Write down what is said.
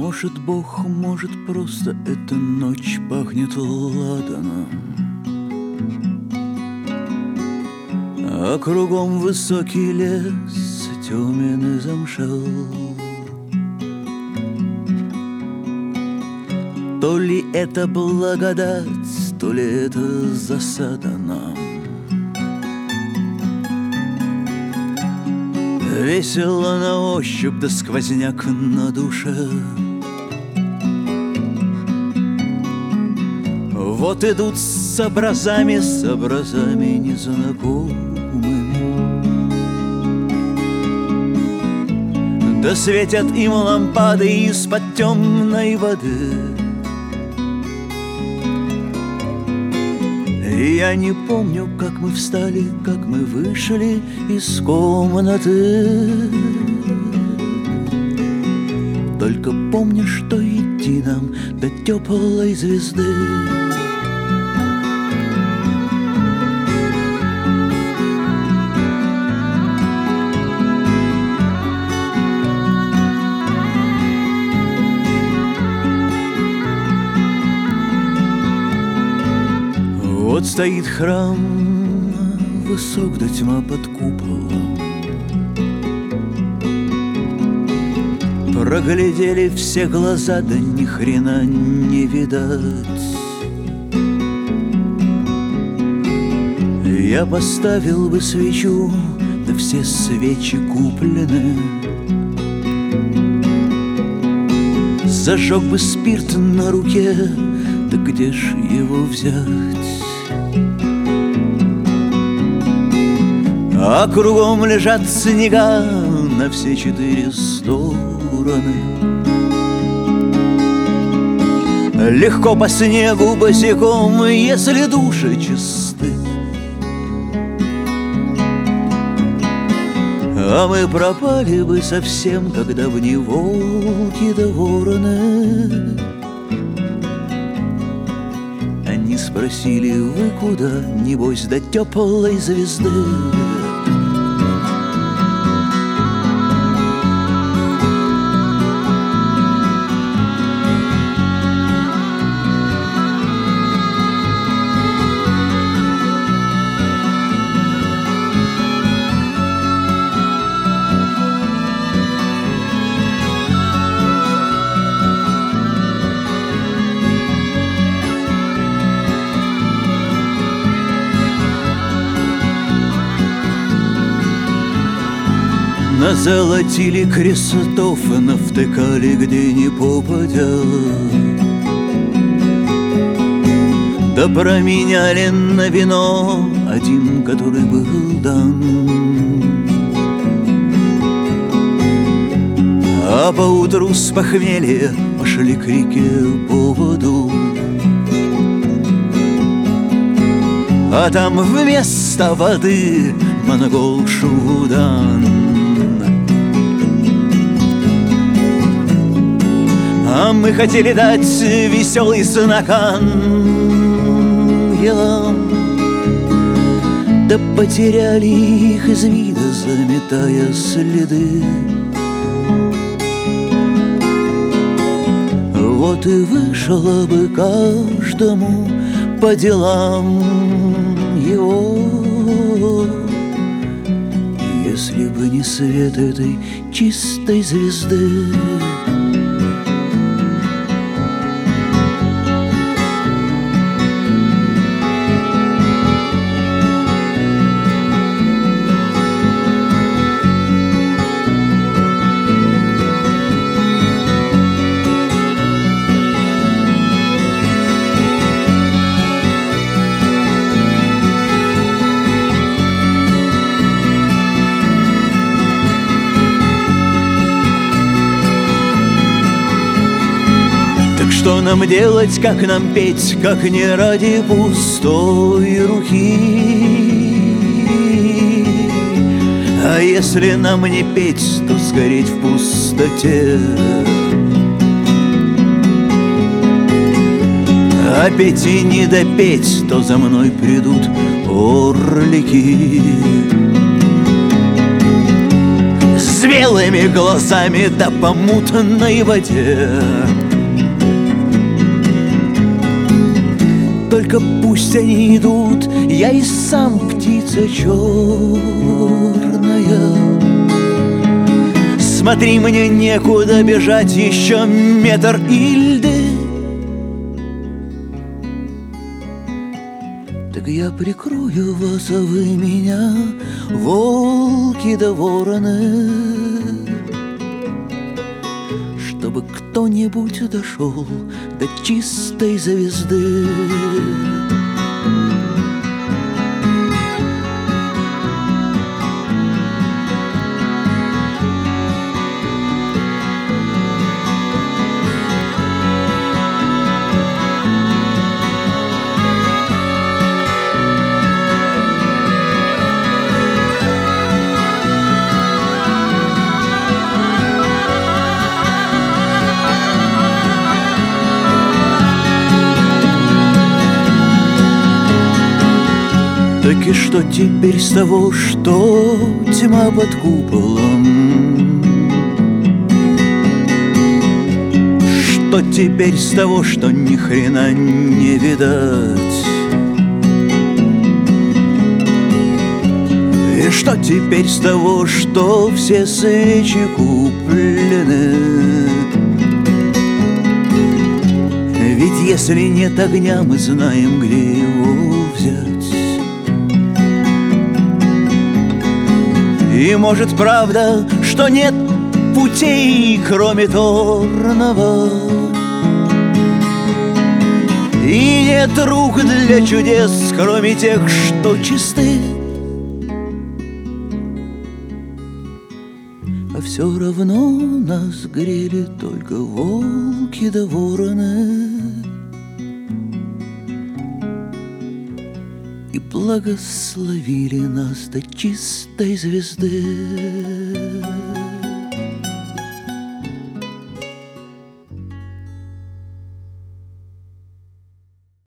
Может, Бог, может, просто эта ночь пахнет ладаном, а кругом высокий лес темен и замшел. То ли это благодать, то ли это засада нам. Весело на ощупь, да сквозняк на душе. Вот идут с образами незнакомыми, да светят им лампады из-под темной воды. И я не помню, как мы встали, как мы вышли из комнаты. Только помню, что идти нам до теплой звезды. Вот стоит храм, высок да тьма под куполом. Проглядели все глаза, да ни хрена не видать. Я поставил бы свечу, да все свечи куплены. Зажег бы спирт на руке, да где ж его взять? А кругом лежат снега на все 4 стороны. Легко по снегу босиком, если души чисты. А мы пропали бы совсем, когда в ней волки да вороны. Они спросили: вы куда? Небось, до теплой звезды. Назолотили крестов и навтыкали где ни попадя, да променяли на вино один, который был дан. А поутру с похмелья пошли к реке по воду, а там вместо воды монгол Шуудан. А мы хотели дать веселый знак ангелам, да потеряли их из вида, заметая следы. Вот и вышло бы каждому по делам его, если бы не свет этой чистой звезды. Что нам делать, как нам петь, как не ради пустой руки? А если нам не петь, то сгореть в пустоте. А петь и не допеть, то за мной придут орлики. С белым черными глазами да по мутной воде. Только пусть они идут, я и сам птица черная. Смотри, мне некуда бежать, еще метр и льды. Так я прикрою вас, а вы меня, волки да вороны, чтобы кто-нибудь дошел до чистой звезды. Так и что теперь с того, что тьма под куполом? Что теперь с того, что ни хрена не видать? И что теперь с того, что все свечи куплены? Ведь если нет огня, мы знаем, где его взять. И может правда, что нет путей, кроме торного, и нет рук для чудес, кроме тех, что чисты. А все равно нас грели только волки да вороны, и благословили нас до чистой звезды.